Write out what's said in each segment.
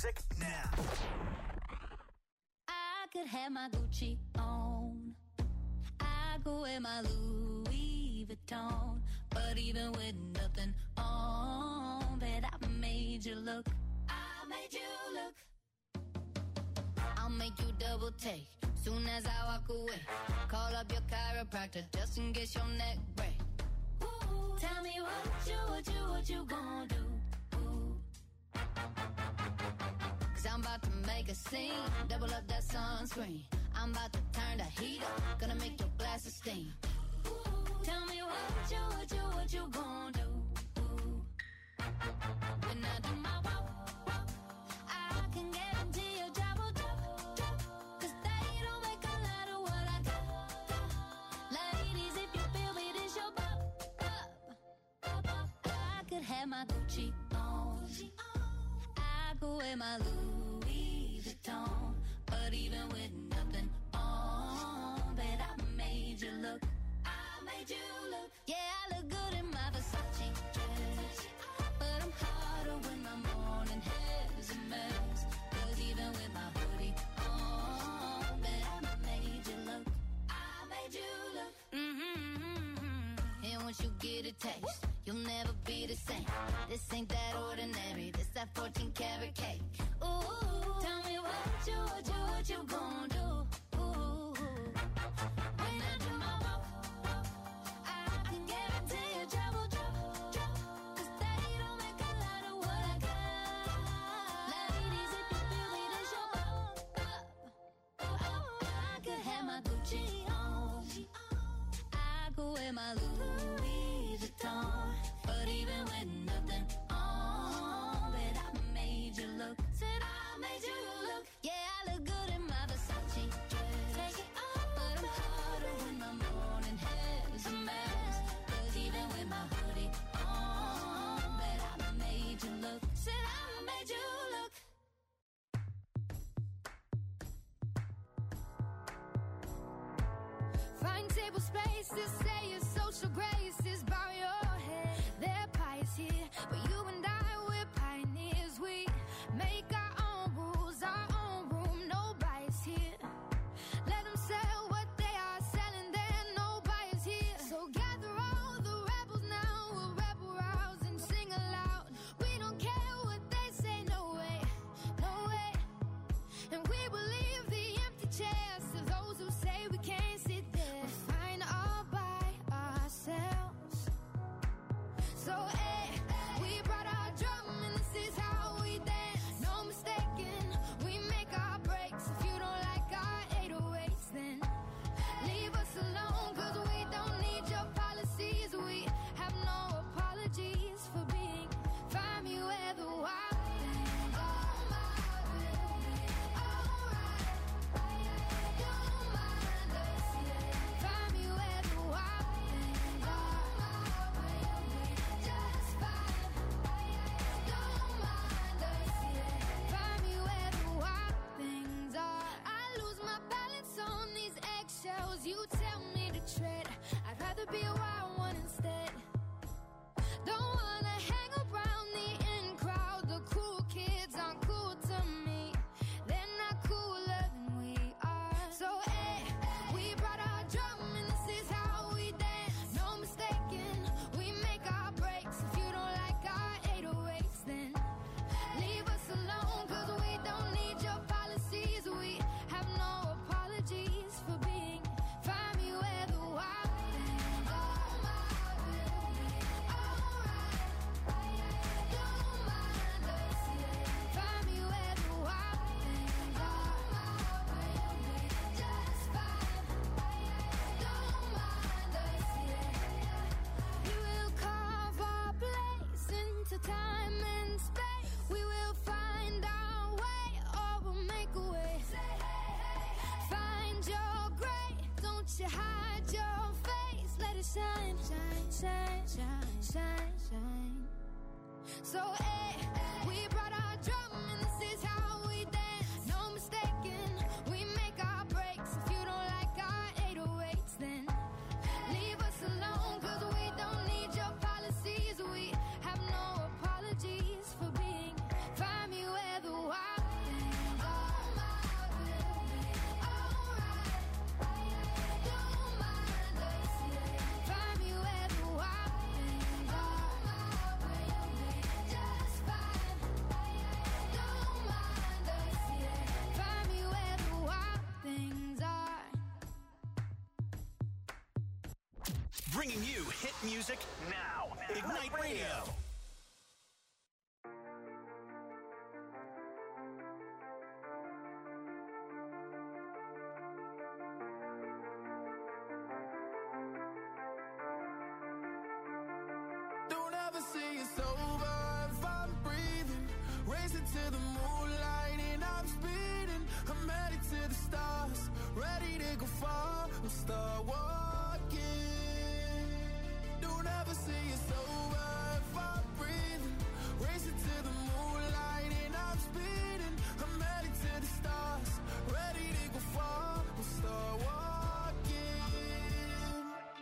music now. I could have my Gucci on. I could wear my Louis Vuitton. But even with nothing on, bet I made you look. I made you look. I'll make you double take soon as I walk away. Call up your chiropractor just in case your neck break. Ooh, tell me what you gonna do? Ooh. 'Cause I'm about to make a scene, double up that sunscreen. I'm about to turn the heat up, gonna make your glasses steam. Ooh, tell me what you gonna do? Ooh. When I do my walk, I can guarantee your job will drop. 'Cause they don't make a lot of what I got. Ladies, if you feel me, this your pop. I could have my Gucci on. I could wear my Louis Vuitton. But even with nothing on, bet I made you look. I made you look. Yeah, I look good in my Versace dress. But I'm hotter when my morning hair's a mess. 'Cause even with my hoodie on, bet I made you look. I made you look. And once you get a taste, you'll never be the same. This ain't that ordinary. This that 14 karat cake. Ooh, tell me what you gonna do? Ooh, when I do my walk, I can guarantee your job will drop. 'Cause they don't make a lot of what I got. Ladies, if you feel me, this your pop. I could have my Gucci on. I could wear my Louis Vuitton. But even with nothing on, bet I made you look. Said I made you look. Yeah, I look good in my Versace dress. Take it off, but I'm hotter when my morning hair's a mess. 'Cause even with my hoodie on, bet I made you look. Said I made you look. Find table spaces, say your social graces, bow your head. Their pie is here, but you and I, we're pioneers. We make our own rules, our own room, no bias here. Let them sell what they are selling there, no bias here. So gather all the rebels now, we'll rebel rouse and sing aloud. We don't care what they say, no way, no way. And we will leave the empty chairs to those who say we can't sit there. We're fine all by ourselves. So, we brought our drum and this is how we dance. No mistaking, we make our breaks. If you don't like our 808s, then leave us alone. 'Cause we don't need your policies. We have no apologies for being. Find me where the wild things are. Don't mind us, yeah. Find me where the wild things are. Just fine. Don't mind us, yeah. Find me where the wild things are. I lose my balance on these eggshells. You tell me to tread. I'd rather be a wild one instead. Don't wanna hang around the in crowd. The cool kids aren't cool to me. They're not cooler than we are. So, we brought our drum and this is how we dance. No mistaking, we make our breaks. If you don't like our 808s, then leave us alone. 'Cause we don't need your policies. We have no apologies for being. Find me where the wild things are. Don't mind us, yeah. Find me where the wild things are. Just fine. Don't mind us, yeah. We will carve our place into time and space. We will find our way, or we'll make a way. Find your gray, don't you hide your face. Let it shine, shine, shine, shine, shine, shine. So, we brought our drum and this is how we dance. No mistaking, we make our breaks. If you don't like our 808s, then leave us alone. 'Cause we don't need your policies. We have no apologies for being. Find me where the wild bringing you hit music now. Ignite Radio. Don't ever say it's over if I'm breathing. Racing to the moonlight and I'm speeding. I'm headed to the stars, ready to go far. We'll start walking. Don't ever say it's over if I'm breathing. Racing to the moonlight and I'm speeding. I'm headed to the stars, ready to go far. We'll start walking.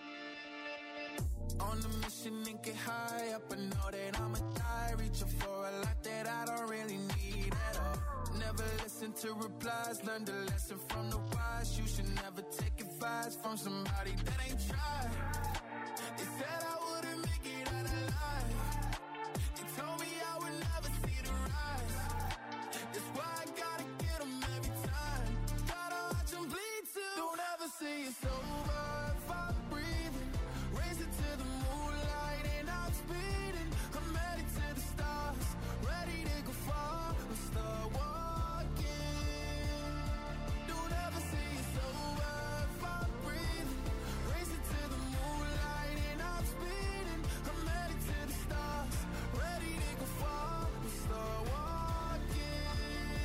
On the mission and get high up, I know that I'ma die. Reaching for a lot that I don't really need at all. Never listen to replies, learn the lesson from the wise. You should never take advice from somebody that ain't tried. They said I wouldn't make it out alive. They told me I would never see the rise. That's why I gotta get them every time. Gotta watch them bleed too. Don't ever say it's over if I'm breathing. Racing to the moonlight and I'm speeding. I'm headed to the stars, ready to go far. We'll start walking. Don't ever say it's over if I'm breathing. Racing to the moonlight and I'm speeding. I'm headed to the stars, ready to go far. We'll start walking.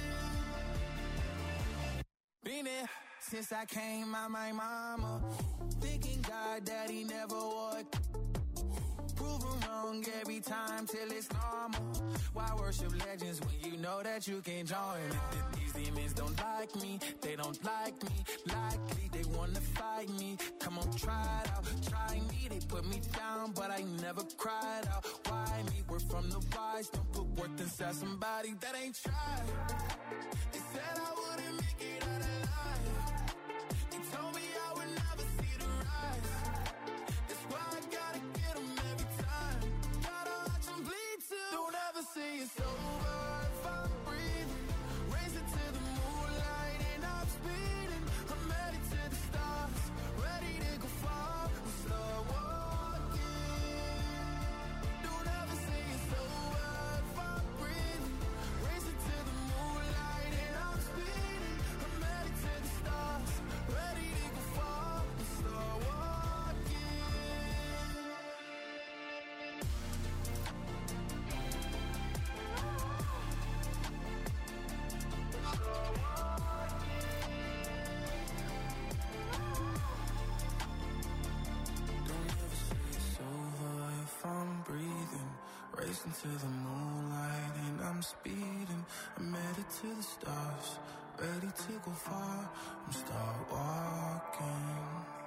Been there since I came out my mama. Thinking God that he never would. Proven wrong every time till it's normal. Why worship legends when you know that you can join? These demons don't like me, they don't like me. Likely they wanna fight me. Come on, try it out, try me. They put me down, but I never cried out. Why me? We're from the wise. Don't put worth inside somebody that ain't tried. They said I wouldn't make it out alive. They told me I would never see the rise. That's why I gotta get them every time. Gotta watch them bleed too. Don't ever say it's over if I'm breathing. Racing to the moonlight and I'm speeding. I'm headed to the stars, ready to go far. We'll start walking. Don't ever say it's over if I'm breathing. Racing to the moonlight and I'm speeding. I'm headed to the stars, ready to go far. We'll start walking. Don't ever say it's over if I'm breathing. Racing to the moonlight and I'm speeding. I'm headed to the stars, ready to go far. I'm start walking.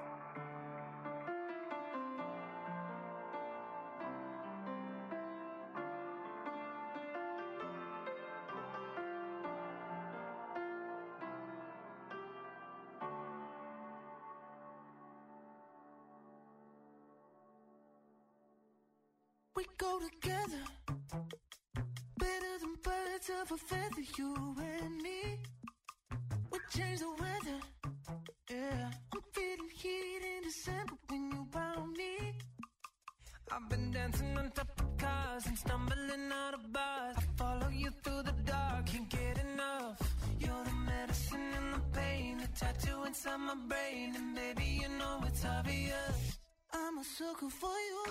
We go together, better than birds of a feather, you and me. We change the weather, yeah. I'm feeling heat in December when you found me. I've been dancing on top of cars and stumbling out of bars. I follow you through the dark, can't get enough. You're the medicine and the pain, the tattoo inside my brain. And baby, you know it's obvious, I'm a sucker for you.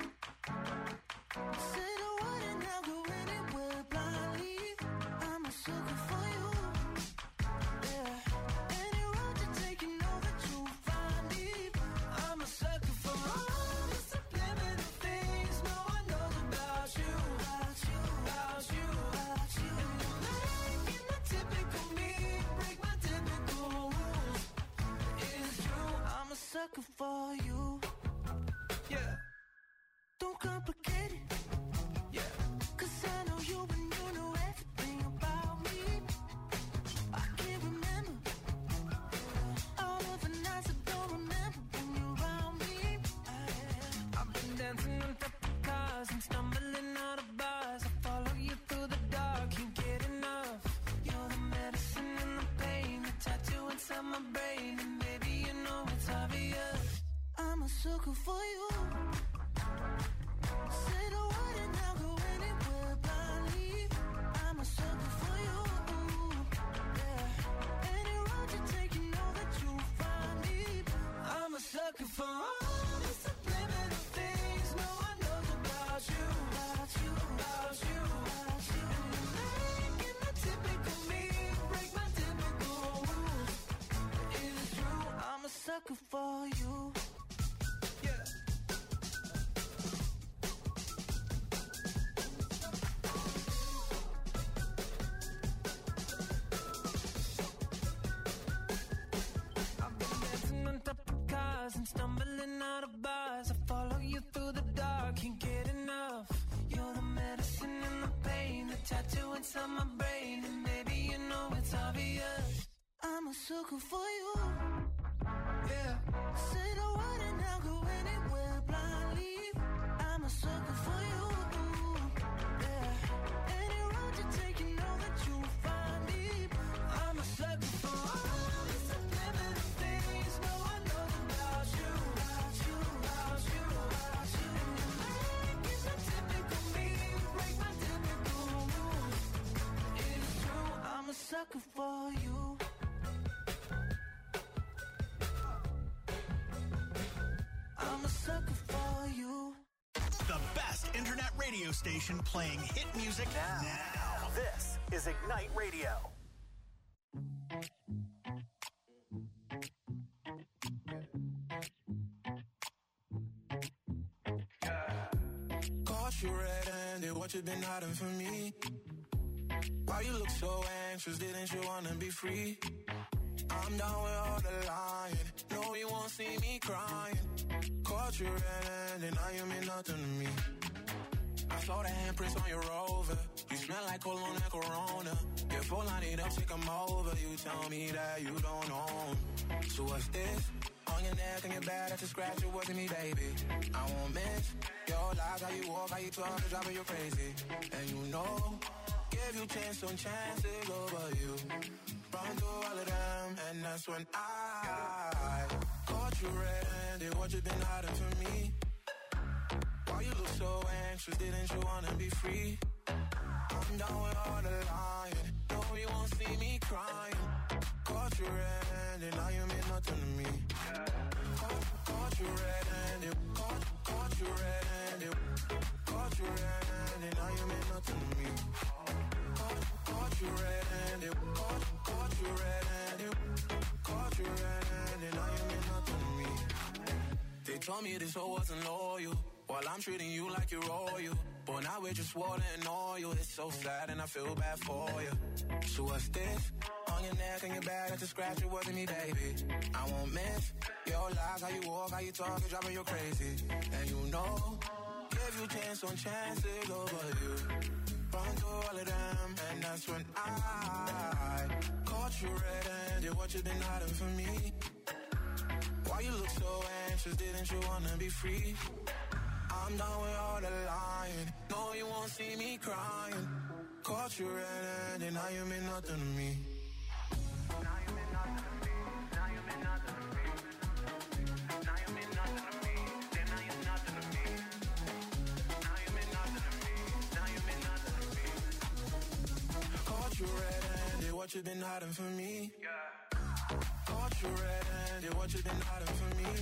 Say the word and I'll go anywhere blindly. I'm a sucker for you. Yeah. Any road you take, you know that you'll find me. I'm a sucker for all the subliminal things no one knows about you. About you, about you, about you. And you're making the typical me break my typical rules. It's true, I'm a sucker for you. Yeah. Don't complicate it. Yeah. 'Cause I know you and you know everything about me. I can't remember all of the nights I don't remember when you're around me. I've been dancing on top of cars and stumbling out of bars. I follow you through the dark, can't get enough. You're the medicine and the pain, the tattoo inside my brain. And baby, you know it's obvious, I'm a sucker for you. sucker for all the subliminal things no one knows about you, about you, about you, about you. And you're making the typical me break my typical rules. It's true, I'm a sucker for you. Yeah. And stumbling out of bars, I follow you through the dark, can't get enough. You're the medicine and the pain, the tattoo inside my brain, and maybe you know it's obvious. I'm a sucker for you. Yeah. Say the word and I'll go anywhere blindly. I'm a sucker for you. Yeah. Any road you take, you know that you'll find me. I'm a sucker for all the subliminal things no one knows about you, about you, about you, about you. Making the typical me break my typical rules. It's true, I'm a sucker for you. I'm a sucker for you. The best internet radio station playing hit music now. This is Ignite Radio. Caught you red-handed, what you been hiding from me? Why you look so anxious, didn't you wanna be free? I'm down with all the lying, no you won't see me crying. Caught you red-handed, now you mean nothing to me. I saw the handprints on your Rover, you smell like cologne and Corona. Your phone line it up, take 'em over, you tell me that you don't own. So what's this? On your neck and your back, that's a scratch, it wasn't me, baby. I won't miss your lies, how you walk, how you talk, it's driving you crazy. And you know, give you chance on chances over you. Run through all of them, and that's when I caught you red-handed, what you been hiding from me? Why you look so anxious, didn't you wanna be free? I'm down with all the lying, no you won't see me crying. Caught you red-handed, now you mean nothing to me. Caught you red-handed, caught you red-handed, caught you red-handed, now you mean nothing to me. Caught you red-handed, caught you red-handed, caught you red-handed, now you mean nothing to me. They told me this hoe wasn't loyal, while I'm treating you like you're royal. But now we're just water and oil, it's so sad and I feel bad for you. So what's this? On your neck and your back, that's a scratch, it wasn't me, baby. I won't miss your lies, how you walk, how you talk, it's driving you crazy. And you know, give you chance on chances over you. Run through all of them, and that's when I caught you red-handed, what you been hiding from me? Why you look so anxious, didn't you wanna be free? I'm done with all the lying, no you won't see me crying. Caught you red-handed, now you mean nothing to me. Now you mean nothing to me, now you mean nothing to me. Now you mean nothing to me, then now you're nothing to me. Now you mean nothing to me, now you mean nothing to me. Caught you red-handed, what you been hiding from me? Caught you red-handed, what you been hiding from me?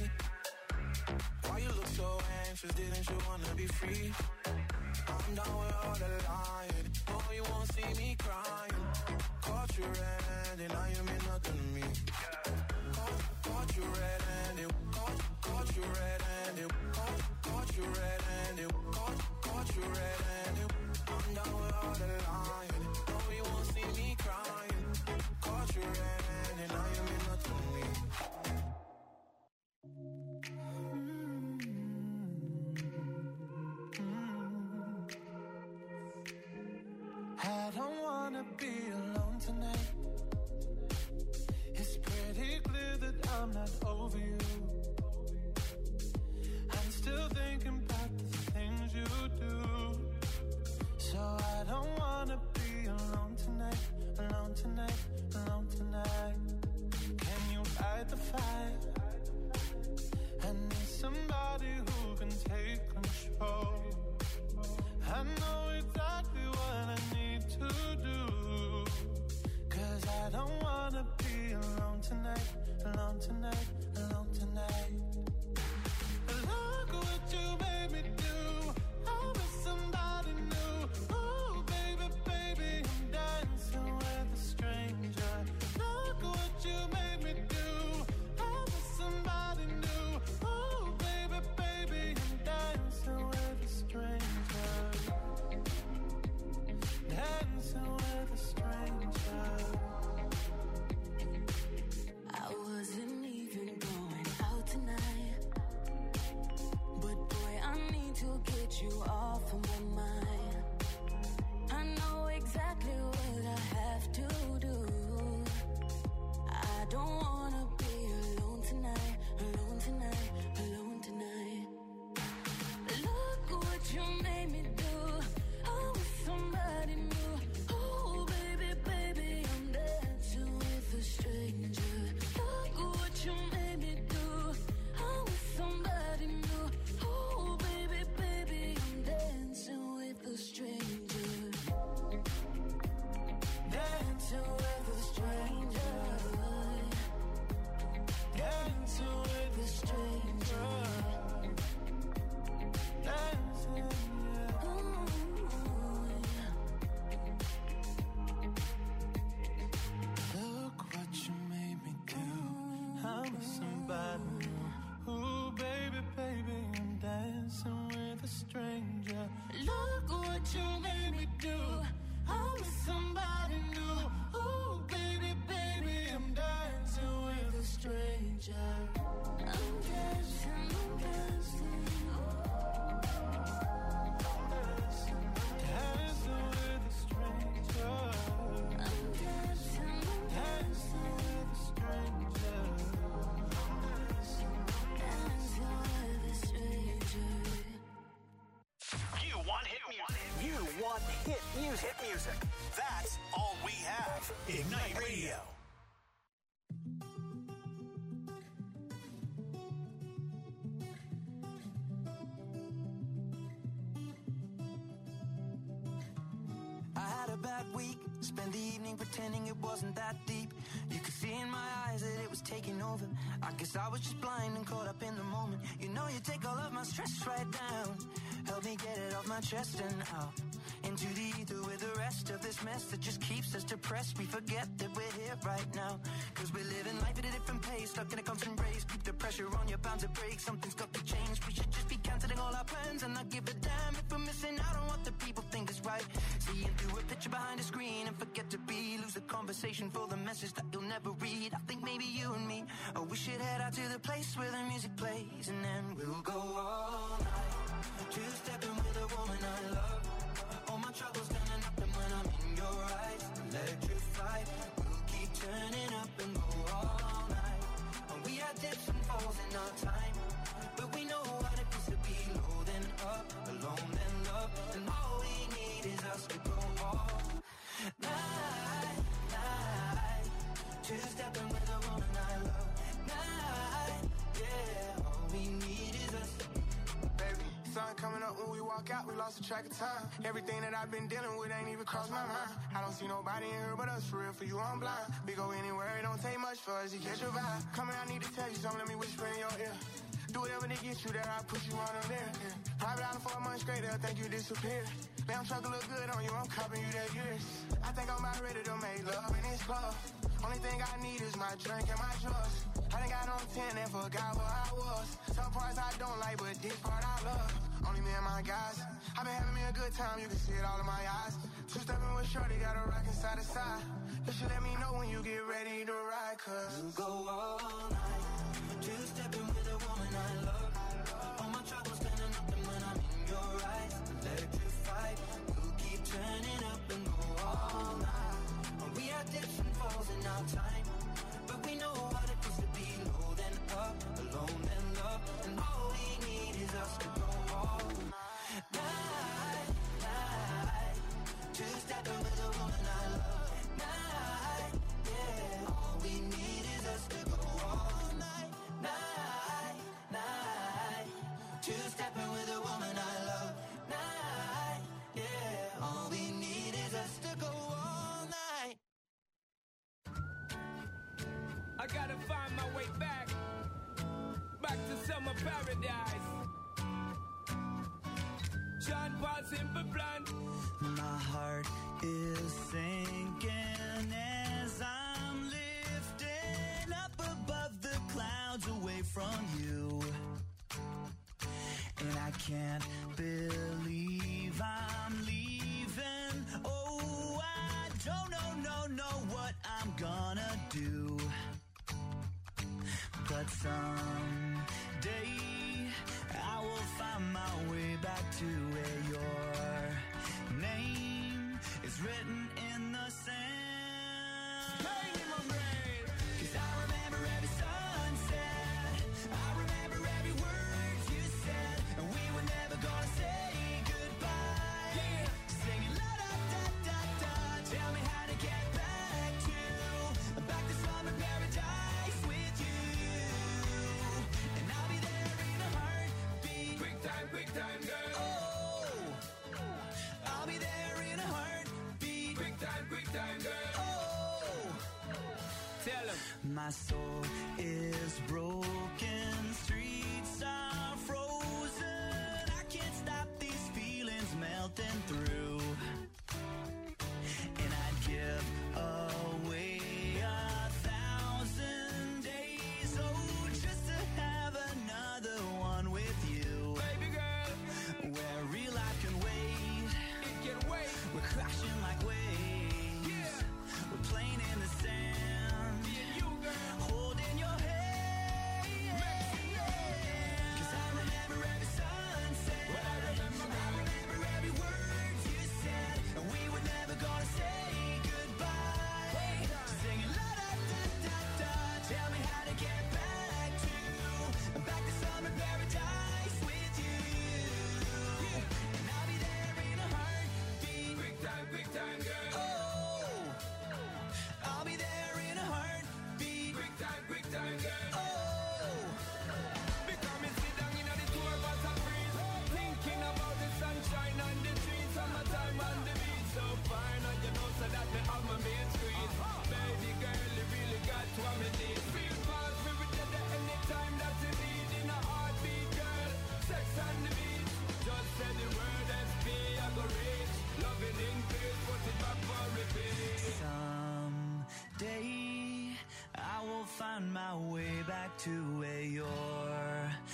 Why you look so anxious, didn't you wanna be free? I'm down with all the lying, no you won't see me crying. Caught you red-handed, now you mean nothing to me. Caught you red-handed, caught you red-handed, caught you red-handed, caught you red-handed. I'm down with all the lying, no you won't see me crying. Caught you red-handed, now you mean nothing to me. I don't wanna be alone tonight. It's pretty clear that I'm not over you. I'm still thinking about the things you do. So I don't wanna be alone tonight, alone tonight, alone tonight. Can you fight the fight? I need somebody who can take control. I know exactly what I need to do. 'Cause I don't wanna be alone tonight, alone tonight, alone tonight. don't wanna be alone tonight, alone tonight, alone tonight. Look what you made me do. I'm with somebody new. Oh, baby, baby, I'm dancing with a stranger. Look what you made me do. I'm with somebody new. Oh, baby, baby, I'm dancing with a stranger. Dancing with a stranger. Dancing with a stranger. Dancing, yeah. Look what you made me do. I'm with somebody new. Ooh, baby, baby, I'm dancing with a stranger. Look what you made me do. I'm with somebody new. Ooh, baby, baby, I'm dancing with a stranger. I'm dancing, I'm dancing. Dancing with a stranger. I'm dancing, I'm Dancing with a stranger. dancing with a stranger. You want hit music. You want hit music. Hit music. That's all we have. Ignite Radio. I had a bad week, spent the evening pretending it wasn't that deep. You could see in my eyes that it was taking over. I guess I was just blind and caught up in the moment. You know you take all of my stress right down. Help me get it off my chest and out into the ether with the rest of this mess that just keeps us depressed. We forget that we're here right now, cause we're living life at a different pace, stuck in a constant race. Keep the pressure on, you're bound to break. Something's got to change. We should just be cancelling all our plans and not give a damn if we're missing out on what the people think is right. Seeing through a picture behind a screen and forget to be. Lose the conversation for the message that you'll never read. I think maybe you and me, oh, we should head out to the place where the music plays, and then we'll go all night, two-stepping with a woman I love. All my troubles gonna nothing when I'm in your eyes. Electrified, we'll keep turning up and go all night. And we had dips and falls in our time, but we know what it feels to be low then up, alone then love. And all we need is us to go all night, night. Two-stepping with a woman I love. Night, yeah, all we need is us. Baby, sun coming up when we walk out, we lost the track of time. Everything that I've been dealing with ain't even crossed my mind. I don't see nobody in here but us, for real, for you I'm blind. We go anywhere, it don't take much for us to catch your vibe. Come here, I need to tell you something, let me whisper in your ear. Do whatever to get you there, I push you on them there. Yeah. Private island for a month straight, they'll think you disappeared. Damn truck look good on you, I'm copping you that years. I think I'm about ready to make love in this club. Only thing I need is my drink and my drugs. I done got on 10 and forgot where I was. Some parts I don't like, but this part I love. Only me and my guys. I've been having me a good time, you can see it all in my eyes. Two-stepping with shorty, got a rockin' side to side. You should let me know when you get ready to ride, cause we'll go all night, two-stepping with a woman I love. All my troubles gonna nothing when I'm in your eyes. Electrified, we'll keep turning up and go all night. We had dips and falls in our time, but we know what it feels to be low then up, alone then love. And all we need is us to go all night, night. Two-stepping with a woman I love. Night, yeah, all we need is us to go all night, night, night. Two-stepping with a woman I love. Night, yeah, all we need is us to go all night. I gotta find my way back to summer paradise. Sean Paul Simple Plan. My heart is sinking as I'm lifting up above the clouds away from you. And I can't believe I'm leaving. Oh, I don't know what I'm gonna do. But someday I will find my way back to where your name is written in the sand. Bang in my brain, 'cause I remember my soul is broken, streets are frozen. I can't stop these feelings melting through. And I'd give away 1,000 days, oh, just to have another one with you. Baby girl, Where real life can wait, it can wait. we're crashing like waves. Yeah. We're playing in the sand, Me and you, girl. holding your hand. Yeah. 'Cause I remember every sunset. Well, I remember, I remember every word you said, and we were never gonna say goodbye. Singing la da da da da. Tell me how to get back to summer paradise with you. And I'll be there in a heartbeat. Quick time, girl. Oh, I'll be there in a heartbeat. Quick time, girl. Oh, Because me sit down in the tour bus and breeze, thinking about the sunshine on the trees, summertime on the beach, so fine, and you know so that me have my main screen. Baby girl, you really got what me need. Feel fast, we will get there anytime that you need. In a heartbeat, girl, sex on the beach. Just say the word SP, I go reach. Loving in peace, put it back for repeat. someday I will find my way back to where your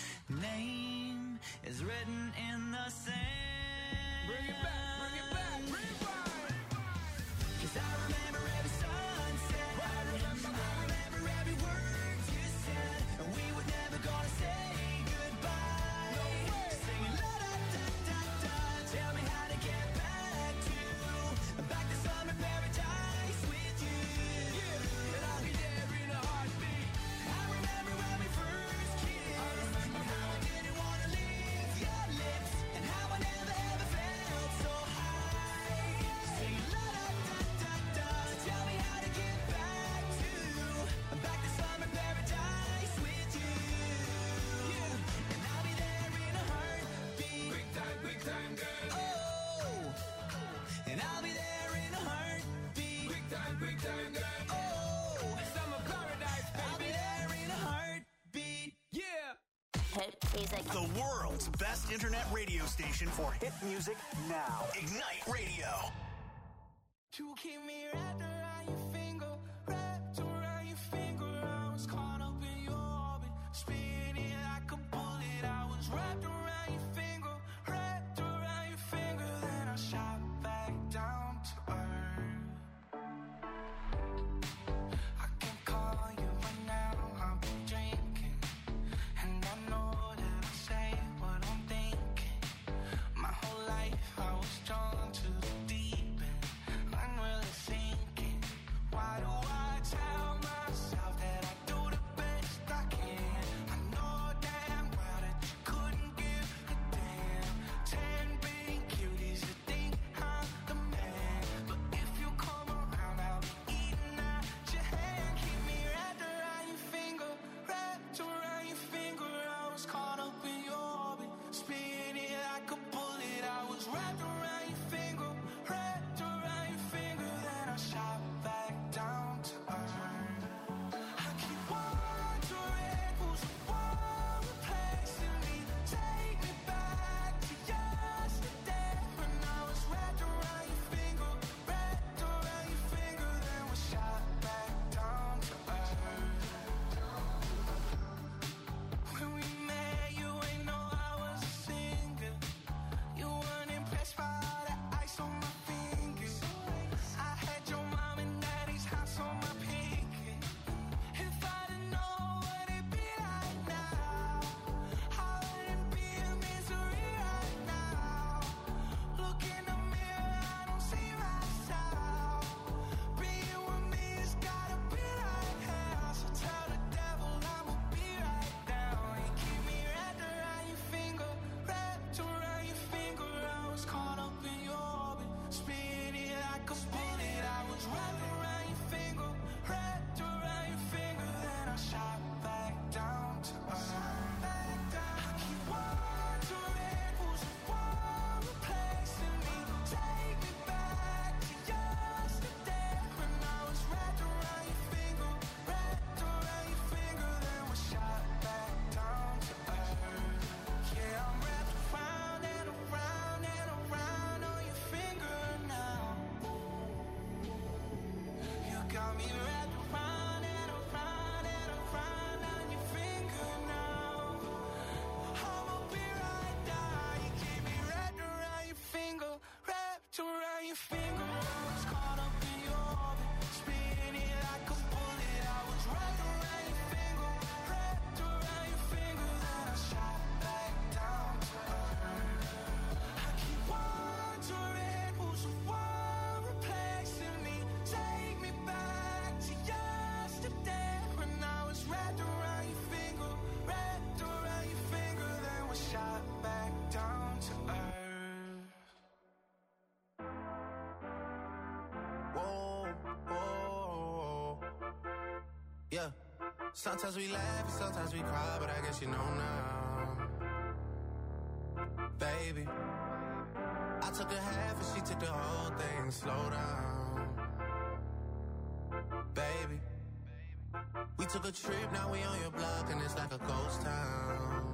name is written in the sand. Bring it back, rewind. 'Cause I remember every sunset. I remember every word you said, and we were never gonna say goodbye. No way. Singing la da da da da. Tell me how to get back to summer paradise with you. And I'll be there in a heartbeat. I remember when we first kissed, and how I didn't wanna leave your lips, and how I never ever felt so high. Singing la da da da da. Tell me how to get back to summer paradise with you. And I'll be there in a heartbeat. Quick time, girl. Oh, and I'll be there in a heartbeat. Quick time, girl. Oh, Summer paradise, I'll be baby. there in a heartbeat. Yeah. Hit music. The world's best internet radio station for hit music now. Ignite Radio. To keep me wrapped around your finger, wrapped around your finger. I was caught up in your orbit, spinning like a bullet. I was wrapped around your finger, wrapped around your finger. Then I shot back down to earth. I can call you right now, I've been drinking, and I know that I say what I'm thinking. My whole life I was drawn to the deep end, unreally sinking. Why do I tell myself that I do the best I can? I know damn well that you couldn't give Yeah. Sometimes we laugh and sometimes we cry, but I guess you know now. Baby, I took a half and she took the whole thing. Slow down. Baby, we took a trip, now we on your block and it's like a ghost town.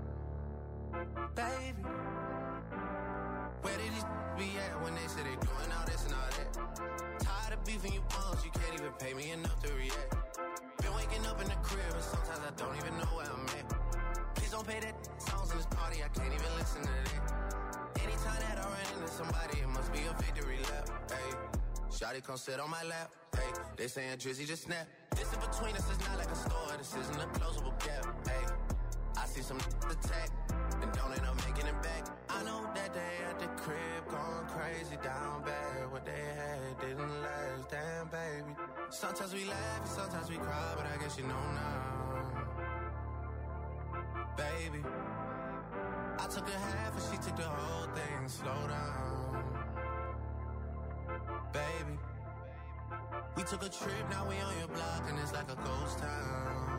Baby, where did these be at when they say they doing all this and all that? Tired of beefing you bums, you can't even pay me enough to react. Been waking up in the crib and sometimes I don't even know where I'm at. Please don't play that songs in this party, I can't even listen to that. Anytime that I run into somebody, it must be a victory lap. Hey, shawty come sit on my lap. Hey, they saying Drizzy just snap. This in between us is not like a store, this isn't a closable gap. Hey, I see some attack and don't end up making it back. I know that they at the crib going crazy down bad. What they had didn't last, damn baby. Sometimes we laugh and sometimes we cry, but I guess you know now. Baby, I took a half and she took the whole thing. Slow down. Baby, we took a trip, now we on your block and it's like a ghost town.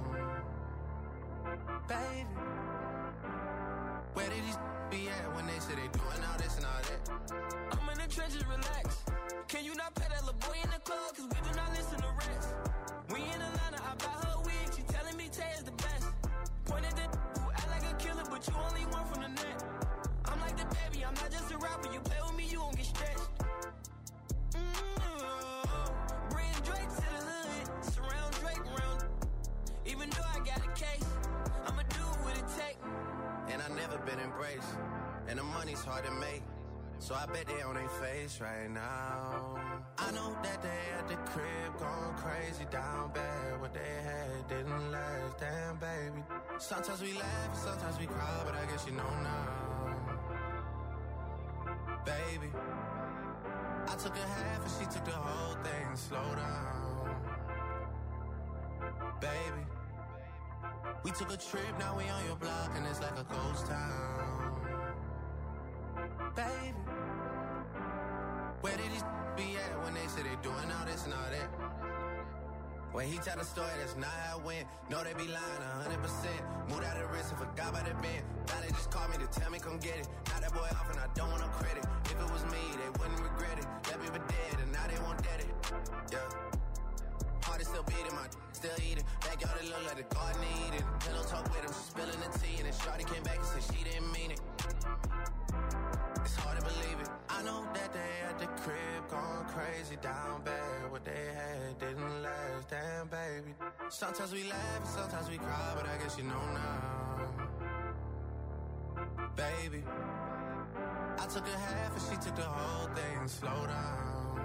Baby, where did these be at when they say they doing all this and all that? I'm in the trenches, relax. Can you not pay that little boy in the club? Cause we do not listen to rest. We in Atlanta, I buy her wig. She telling me Tay is the best. Pointed at who act like a killer, but you only one from the net. I'm like the baby, I'm not just a rapper. You play with me, you won't get stretched. Bring Drake to the hood. Surround Drake around. Even though I got a case, I'ma do what it take. And I never been embraced, and the money's hard to make, so I bet they on their face right now. I know that they at the crib going crazy down bad. What they had didn't last, damn baby. Sometimes we laugh and sometimes we cry, but I guess you know now. Baby, I took a half and she took the whole thing. Slow down. Baby, we took a trip, now we on your block and it's like a ghost town. Baby, where did these be at when they say they doing all this and all that? When he tell the story, that's not how it went. No, they be lying 100%. Moved out of the wrist and forgot about the bend. Now they just call me to tell me come get it. Now that boy off and I don't want no credit. If it was me, they wouldn't regret it. Left me for dead and now they won't dead it. Yeah. Heart is still beating, my still eating. Backyard it look like the garden eating. Pillow talk with him, she spilling the tea. And then shorty came back and said she didn't mean it. It's hard to believe it. I know that they at the crib going crazy down bad. What they had didn't last, damn baby. Sometimes we laugh and sometimes we cry, but I guess you know now. Baby, I took a half and she took the whole thing. Slow down.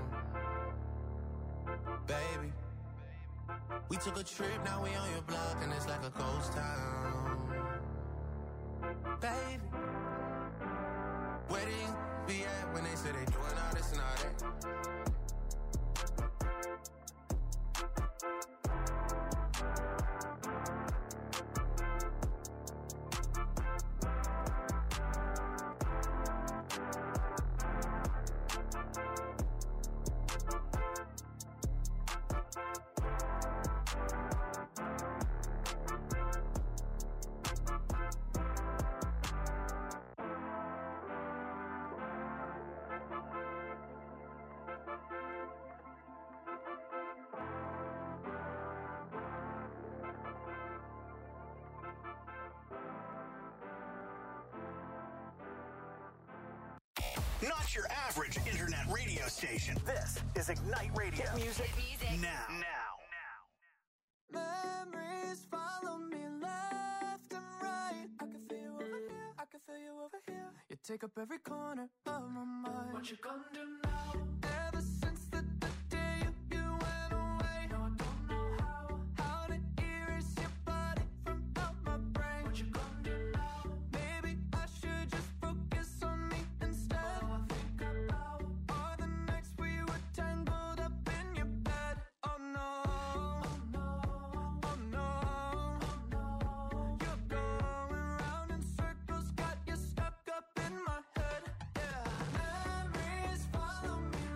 Baby, we took a trip, now we on your block and it's like a ghost town. Baby, where these be at when they say they doing all this and all that? Not your average internet radio station. This is Ignite Radio. Hit music now. Memories follow me left and right. I can feel you over here, I can feel you over here. You take up every corner of my mind. What you gonna do now? Ever since the day you went away, no, I don't know how to erase your body from out my brain. What you gonna do now? Maybe I should just focus on me instead. All I think about are the nights we were tangled up in your bed. Oh no. Got you stuck up in my head, yeah. Memories follow me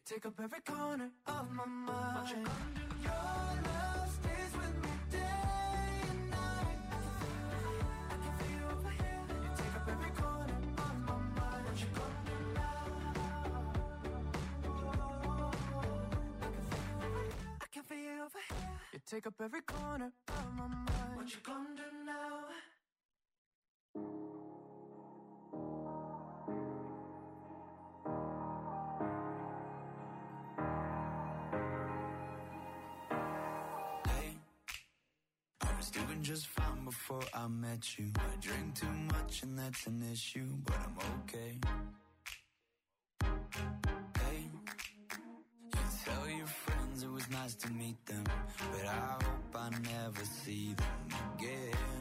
take up every corner of my mind. Your love stays with me day and night. I can feel you over here. You take up every corner of my mind. What you gonna do now? I can feel you over here. You take up every corner of my mind. What you gonna do now? Doing just fine before I met you. I drink too much and that's an issue, but I'm okay. Hey, you tell your friends it was nice to meet them, but I hope I never see them again.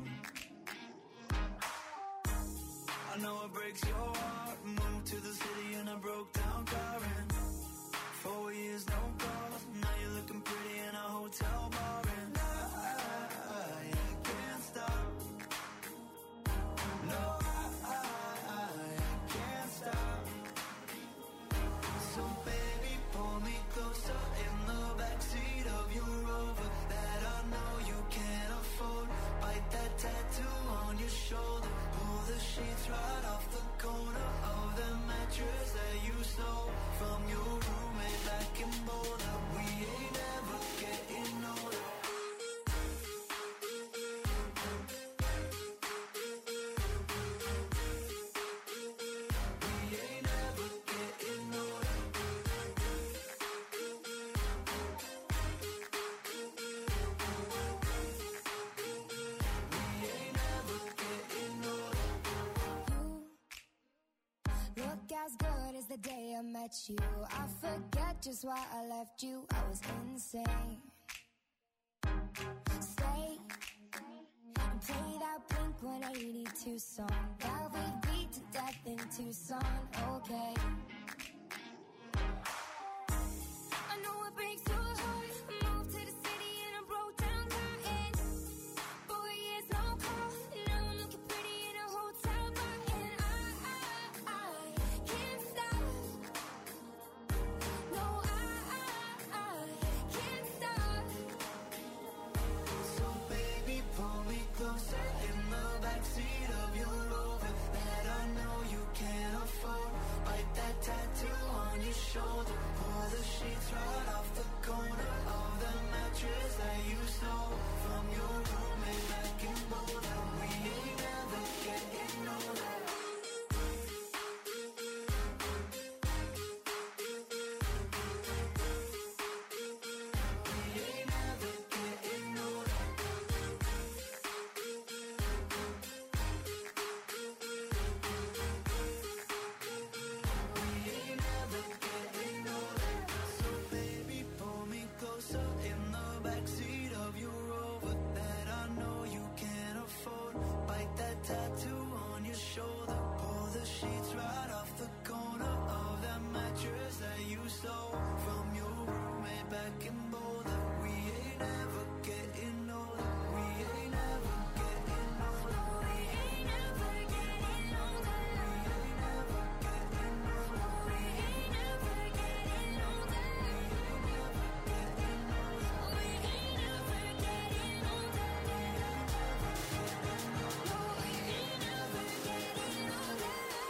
I know it breaks your heart. Moved to the city in a broke down car and 4 years no calls. Now you're looking pretty in a hotel bar and I can't stop. No, I can't stop. So baby, pull me closer in the backseat of your Rover that I know you can't afford. Bite that tattoo on your shoulder. Pull the sheets right off the corner of the mattress that you stole from your roommate back in Boulder. We ain't ever getting older. Look as good as the day I met you. I forget just why I left you. I was insane. Stay and play that Blink 182 song that we beat to death in Tucson. Okay. I know it breaks your heart. Moved to the city and I broke down crying. 4 years no call. Now I'm looking pretty in a hotel bar and I can't stop. No, I can't stop. So baby, pull me closer in the backseat of your Rover that I know you can't afford. Bite that tattoo on your shoulder. Pull the sheets right off the corner of the mattress that you stole from your roommate back in Boulder. We ain't ever getting older. We ain't ever getting older. We ain't ever getting older. So baby, pull me closer in the backseat of your Rover that I know you can't afford. Bite that tattoo on your shoulder. Pull the sheets right off the corner of that mattress that you stole from your roommate back in Boulder. We ain't ever getting older. We ain't ever getting older. We ain't ever getting older. We ain't ever getting older. We ain't ever getting older. We ain't ever getting older. No, we ain't ever getting older.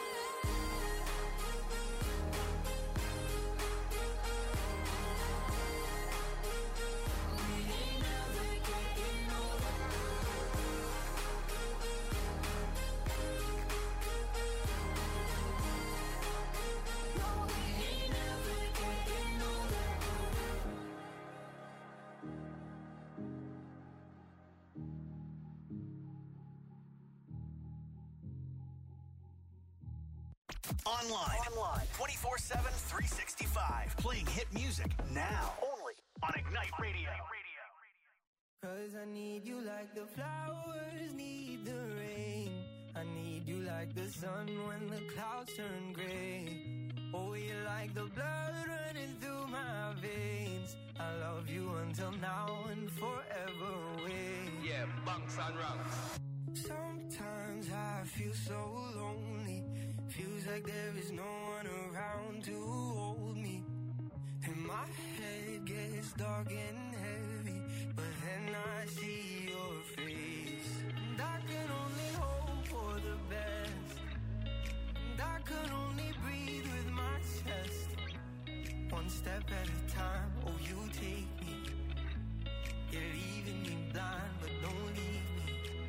Online 24/7, 365. Playing hit music now. Only on Ignite Radio. Cause I need you like the flowers need the rain. I need you like the sun when the clouds turn gray. Oh, you're like the blood running through my veins. I love you until now and forever away. Yeah, bunks and rocks. Sometimes I feel so lonely. Feels like there is no one around to hold me. My head gets dark and heavy, but then I see your face. And I can only hope for the best, and I can only breathe with my chest. One step at a time, oh you take me. You're leaving me blind, but don't leave me.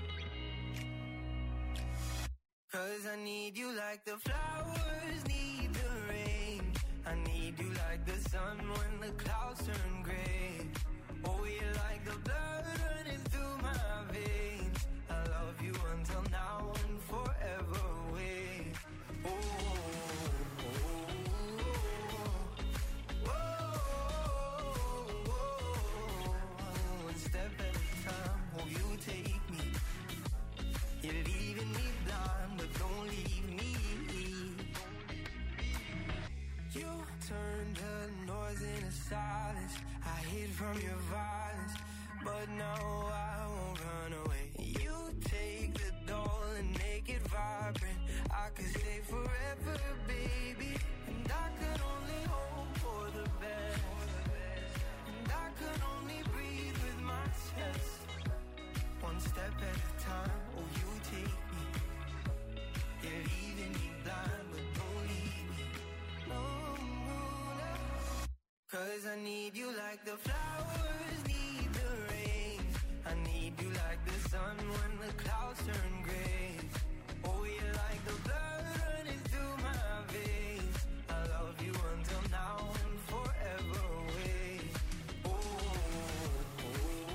'Cause I need you like the flowers need the rain. I need you like the sun when the clouds turn gray. Oh, you're like the blood running through my veins. I love you until now and forever away. Oh, oh, oh, oh, oh. One step at a time, oh, you take me. You're leaving me blind, but don't leave me. You turned the noise into silence. I hid from your violence, but now I won't run away. You take the doll and make it vibrant. I could stay forever, baby. And I could only hope for the best, and I could only breathe with my chest. One step at a time, oh you take me. You're leaving me blind, but don't leave me. No, no, no. 'Cause I need you like the flowers need the rain. I need you like the sun when the clouds turn gray. Oh, you're like the blood running through my veins. I love you until now and forever away. Oh, oh, oh,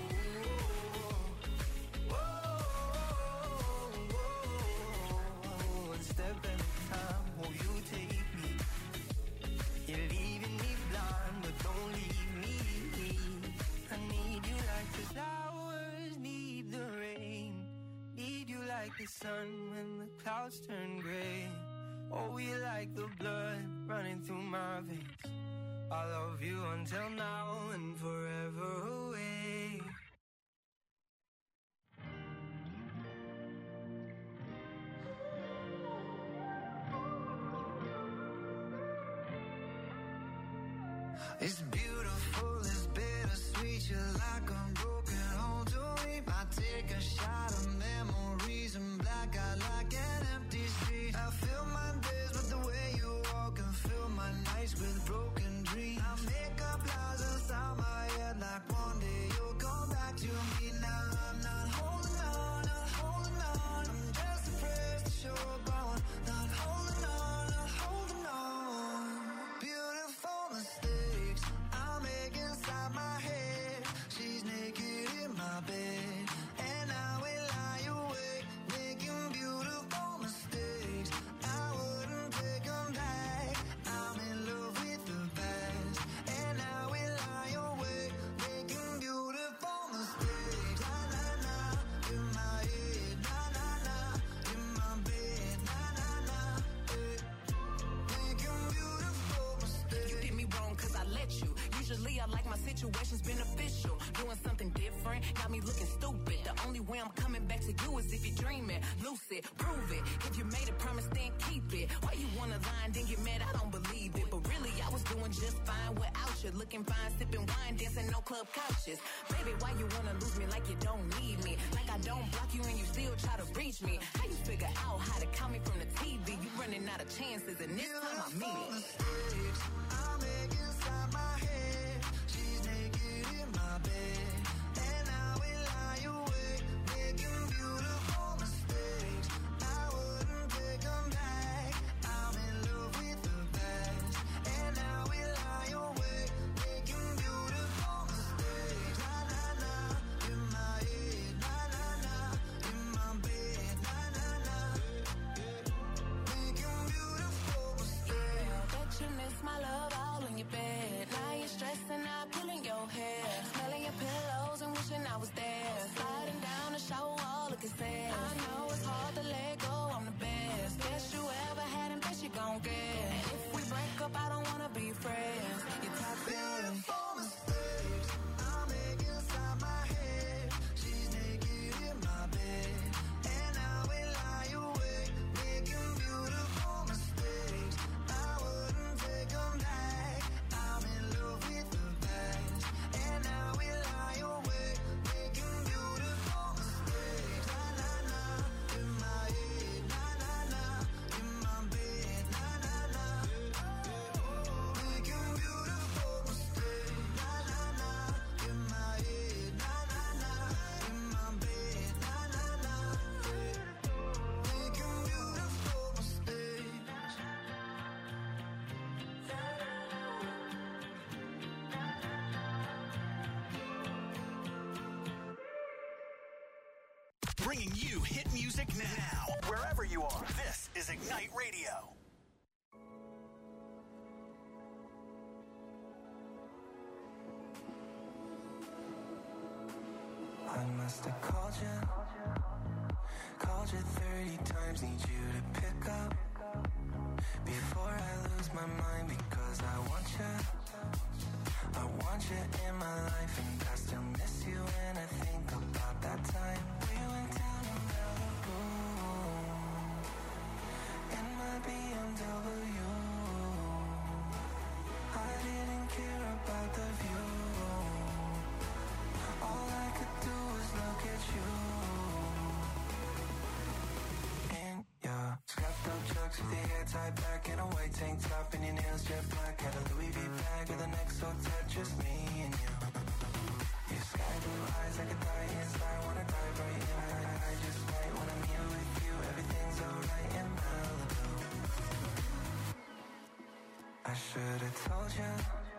oh, oh, oh. One step at a time, oh you take me. You're leaving me blind, but don't leave me. I need you like the flowers need the rain. Need you like the sun when the clouds turn gray. Oh, you like the blood running through my veins. I love you until now and forever away. It's beautiful, it's bittersweet. You're like a broken home to me. I take a shot of memories and black out like an empty street. I fill my days with the way you walk and fill my nights with broken dreams. I make up lies inside my head like one day you'll come back to me. Now I'm not holding on, not holding on. I'm just afraid to show up on. Not holding on, not holding on. Beautiful mistakes I make inside my head. She's naked in my bed, and I will lie awake, making beautiful mistakes. I wouldn't take them back. I'm in love with the past, and I will lie awake, making beautiful mistakes. Na na na, in my head. Na na na, in my bed. Na na na, making beautiful mistakes. You did me wrong 'cause I let you. Usually I like my situations beneficial. Doing something different got me looking stupid. The only way I'm coming back to you is if you're dreaming. Lucid, prove it. If you made a promise, then keep it. Why you wanna lie and then get mad? I don't believe it. But really, I was doing just fine without you. Looking fine, sipping wine, dancing no club couches. Baby, why you wanna lose me like you don't need me? Like I don't block you and you still try to reach me. How you figure out how to count me from the TV? You running out of chances and this time I mean it. Mistakes I make inside my head. She's naked in my bed, and I will lie awake, making beautiful mistakes. I wouldn't take them back. I'm in love with the past, and I will lie awake, making beautiful mistakes. Na na na, in my head. Na na na, in my bed. Na na na, making beautiful mistakes. Affection is my love. bringing you hit music now. Wherever you are, this is Ignite Radio. I must have called you 30 times, need you to pick up before I lose my mind, because I want you in my life, and I still miss you when I think about that time we went down to Malibu in my BMW. I didn't care about the view. All I could do was look at you. In your strapped up chucks with your hair tied back in a white tank top and your nails jet black. Had a Louis V bag with a neck so tight, just me and you. Your sky blue eyes, I could die inside, wanna dive right in. I just might when I'm here with you. Everything's alright in Malibu. I should've told you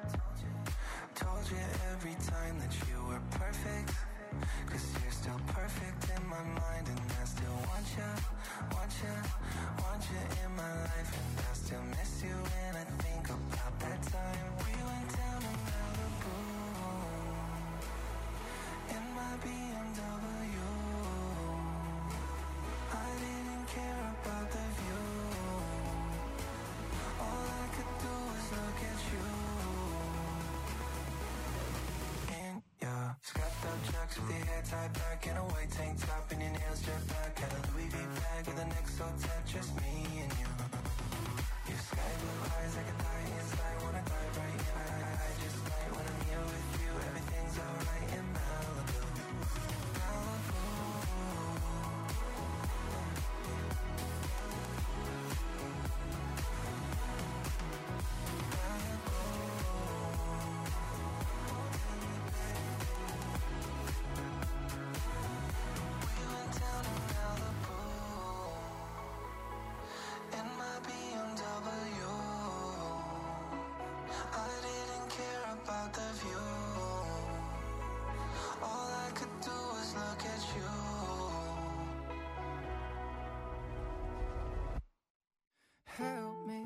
every time that you were perfect, 'cause you're still perfect in my mind, and I still want you in my life, and I still miss you when I think about that time we went down to Malibu in my BMW. I didn't care about the view. All I could do was look at you. Yeah, strapped up chucks with your hair tied back in a white tank top and your nails jet black. Had a Louis V bag with a neck so tight, just me and you. Your sky blue eyes, I could die inside, wanna dive right in. I just might when I'm here with you. Everything's alright in Malibu. Help me.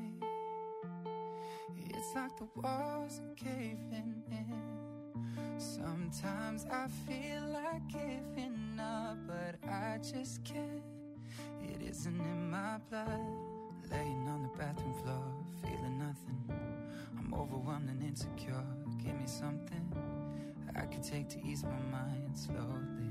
It's like the walls are caving in. Sometimes I feel like giving up, but I just can't. It isn't in my blood. Laying on the bathroom floor, feeling nothing. I'm overwhelmed and insecure. Give me something I could take to ease my mind slowly.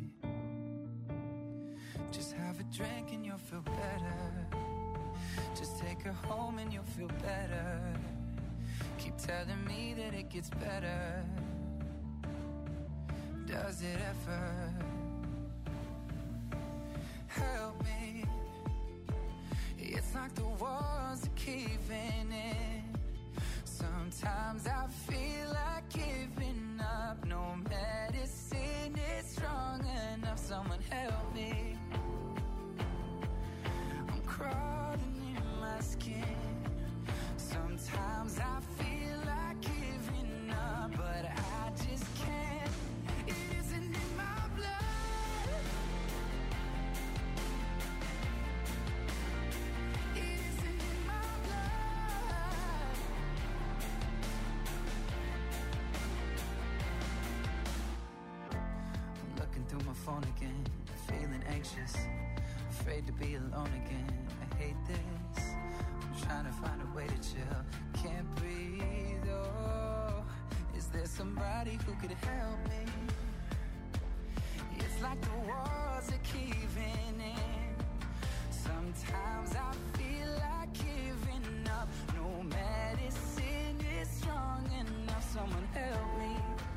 Just have a drink and you'll feel better. Just take her home and you'll feel better. Keep telling me that it gets better. Does it ever? Help me. It's like the walls are caving in. Sometimes I feel like giving up. No medicine is strong enough. Someone help me. I'm crawling in my skin. Sometimes I feel like giving up, but I just can't. It isn't in my blood. It isn't in my blood. I'm looking through my phone again, feeling anxious, afraid to be alone again. I hate this. I'm trying to find a way to chill. Can't breathe, oh. Is there somebody who could help me? It's like the walls are caving in. Sometimes I feel like giving up. No medicine is strong enough. Someone help me.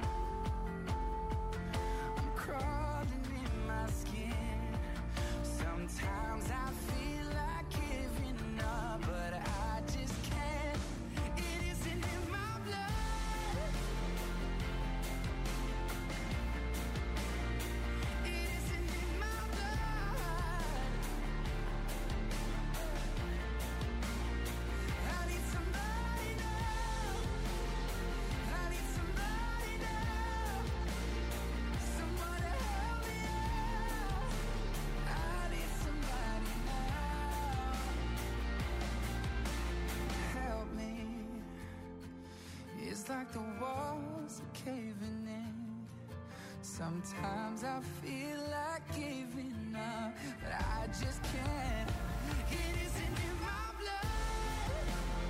I'm crawling in my skin. Sometimes I feel like giving up, but I just can't. It isn't in my blood. like the walls are caving in. Sometimes I feel like giving up, but I just can't. It isn't in my blood.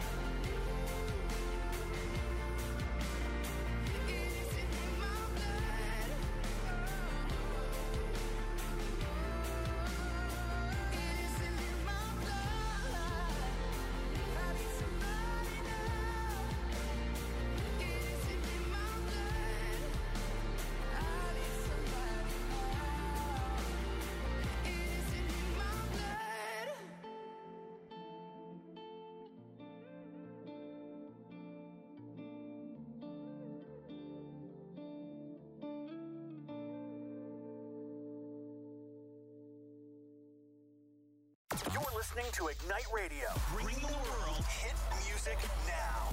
It isn't in my blood. It isn't in my blood. I need somebody now. It isn't in my blood. I need somebody now. It isn't in my blood. You're listening to Ignite Radio, bringing the world hit music now.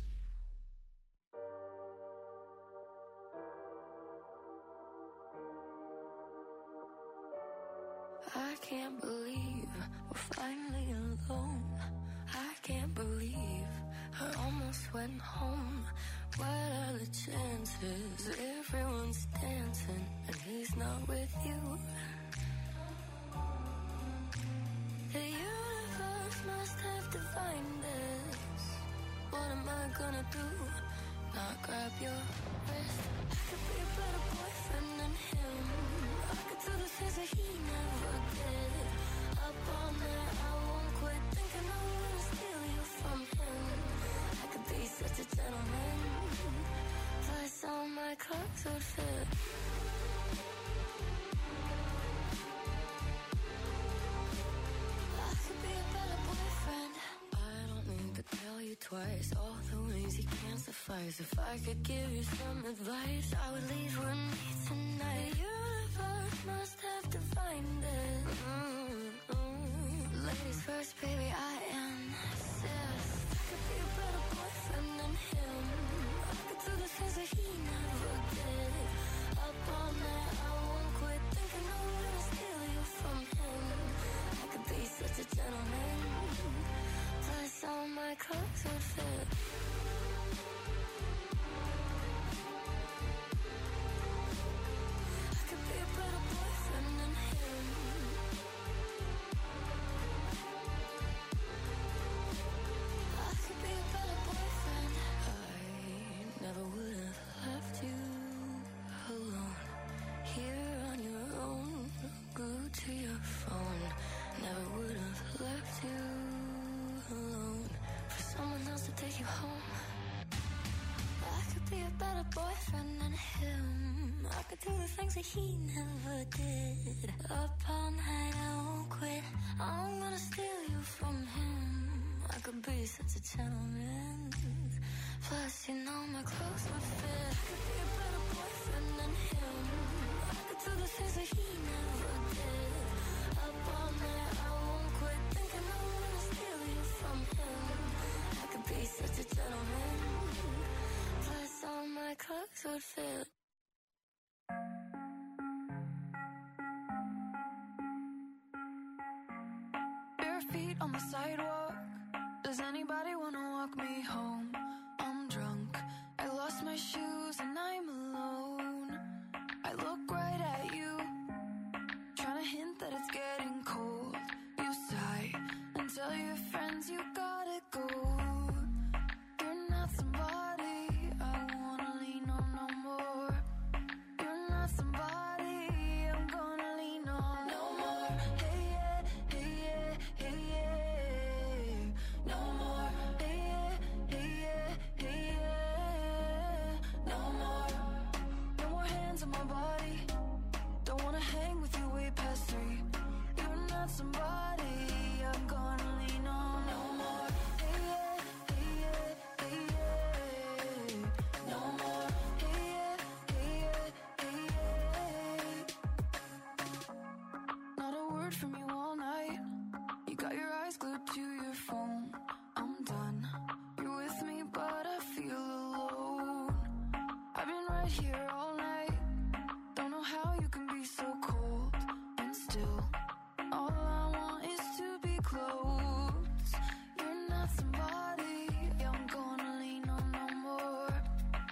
I can't believe we're finally alone. I can't believe I almost went home. What are the chances? Everyone's dancing and he's not with you. The universe must have divined this. What am I gonna do? Not grab your wrist. I could be a better boyfriend than him. I could do the things that he never did. Up all night, I won't quit thinking I'm gonna steal you from him. I could be such a gentleman. Plus all my clothes would fit. I could be a better boyfriend. I don't need to tell you twice all the ways you can't suffice. If I could give you some advice, I would leave with me tonight. The universe must have divined it. Ladies first, baby, I insist. I could be a better boyfriend than him. I could do the things that he never did. Up all night, I won't quit thinking I'm gonna steal you from him. I could be such a gentleman. Plus all my clothes would fit. I could be a better boyfriend than him. I could be a better boyfriend. I never would have left you alone. Here on your own, glued to your phone. Never would have left you alone for someone else to take you home. I could be a better boyfriend than him. I could do the things that he never did. Up all night, I won't quit. I'm gonna steal you from him. I could be such a gentleman. Plus, you know my clothes would fit. I could be a better boyfriend than him. I could do the things that he never did. Up all night, I won't quit thinking I'm gonna steal you from him. I could be such a gentleman. Plus, all my clothes would fit. Bare feet on the sidewalk. Does anybody wanna walk me home? I'm drunk. I lost my shoes and I'm alone. I look right at you, trying to hint that it's getting cold. You sigh and tell your friends you gotta go. You're not somebody I wanna lean on no more. You're not somebody I'm gonna lean on no more. Hey yeah, hey yeah, hey yeah. No more. Hey yeah, hey yeah, hey yeah. No more. No more hands on my body. Don't wanna hang with you way past 3. You're not somebody I'm gonna lean on no more. Hey yeah, hey yeah, hey yeah. No more. Hey yeah, hey yeah, hey yeah. Not a word from you all night. You got your eyes glued to your phone. I'm done. You're with me, but I feel alone. I've been right here all night. Don't know how you can be so cold and still. All I want is to be close. You're not somebody I'm gonna lean on no more.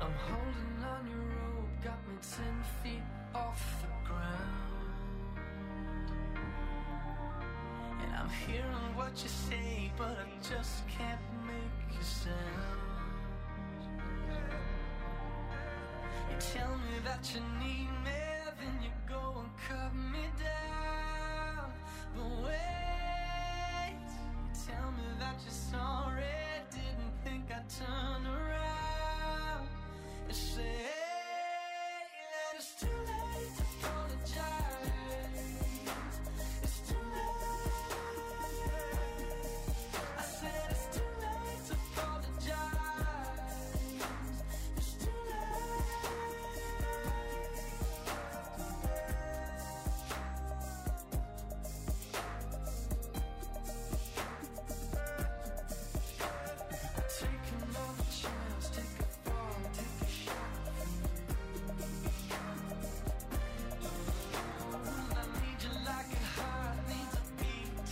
I'm holding on your rope, got me 10 feet off the ground. And I'm hearing what you say, but I just can't make a sound. You tell me that you need me, then you go and cut me down. But wait, you tell me that you're sorry, didn't think I'd turn around. You say that it's too late to apologize. It's too late. I said it's too late to apologize. It's too take another chance, take a fall, take a shot from you. I need you like a heart needs a beat.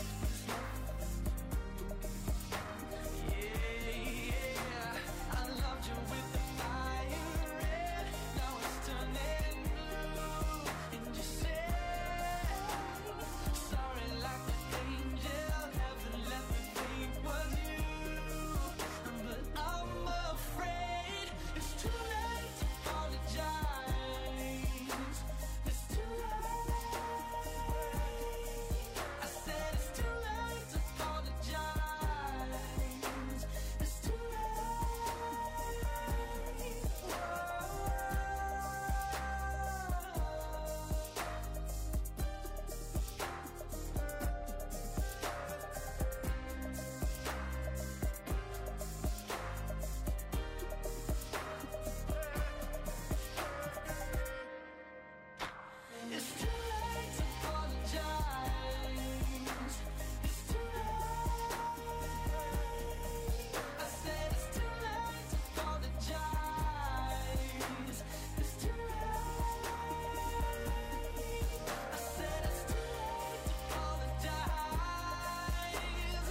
Yeah, I loved you with the fire red. Now it's turning blue. And you say sorry like an angel. Heaven let me think was you. But I'm afraid it's too late to apologize. It's too late. I said it's too late to apologize. It's too It's too late to apologize. It's too late. I said it's too late to apologize. It's too late. I said it's too late to apologize.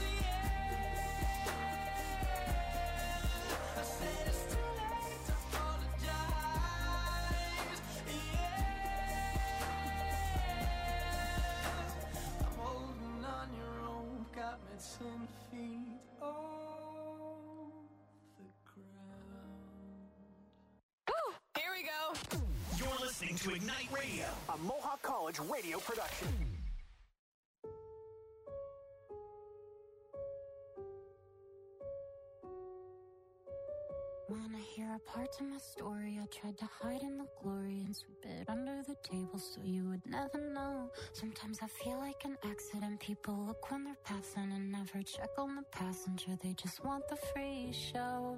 Yeah. I said it's too late to apologize. Yeah. I'm holding on your rope, got me 10 feet off the ground. Here we go. You're listening to Ignite Radio, a Mohawk College radio production. Wanna hear a part of my story? I tried to hide in the glory and sweep it under the table so you would never know. Sometimes I feel like an accident. People look when they're passing and never check on the passenger. They just want the free show.